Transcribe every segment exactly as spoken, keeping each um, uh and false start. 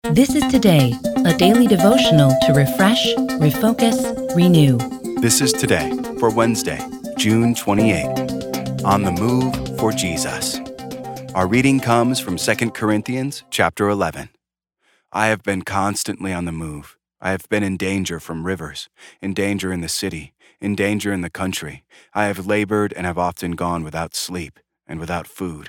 This is Today, a daily devotional to refresh, refocus, renew. This is Today for Wednesday, June twenty-eighth. On the move for Jesus. Our reading comes from Second Corinthians chapter eleven. I have been constantly on the move. I have been in danger from rivers, in danger in the city, in danger in the country. I have labored and have often gone without sleep and without food.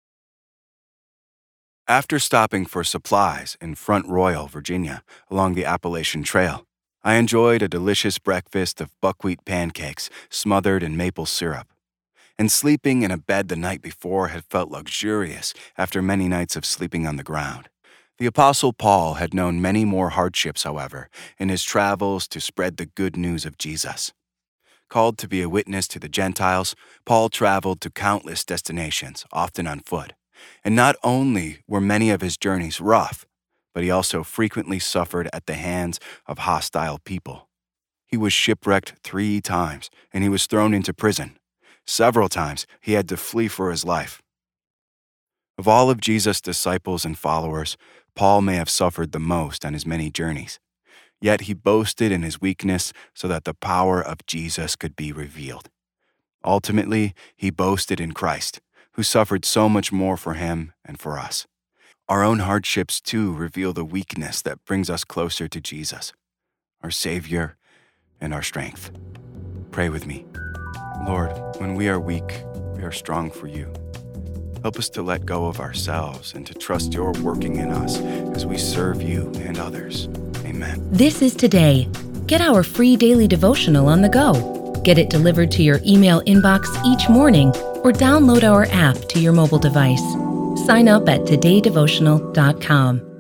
After stopping for supplies in Front Royal, Virginia, along the Appalachian Trail, I enjoyed a delicious breakfast of buckwheat pancakes smothered in maple syrup. And sleeping in a bed the night before had felt luxurious after many nights of sleeping on the ground. The Apostle Paul had known many more hardships, however, in his travels to spread the good news of Jesus. Called to be a witness to the Gentiles, Paul traveled to countless destinations, often on foot. And not only were many of his journeys rough, but he also frequently suffered at the hands of hostile people. He was shipwrecked three times, and he was thrown into prison. Several times he had to flee for his life. Of all of Jesus' disciples and followers, Paul may have suffered the most on his many journeys. Yet he boasted in his weakness so that the power of Jesus could be revealed. Ultimately, he boasted in Christ, who suffered so much more for him and for us. Our own hardships, too, reveal the weakness that brings us closer to Jesus, our Savior and our strength. Pray with me. Lord, when we are weak, we are strong for you. Help us to let go of ourselves and to trust your working in us as we serve you and others. Amen. This is Today. Get our free daily devotional on the go. Get it delivered to your email inbox each morning or download our app to your mobile device. Sign up at today devotional dot com.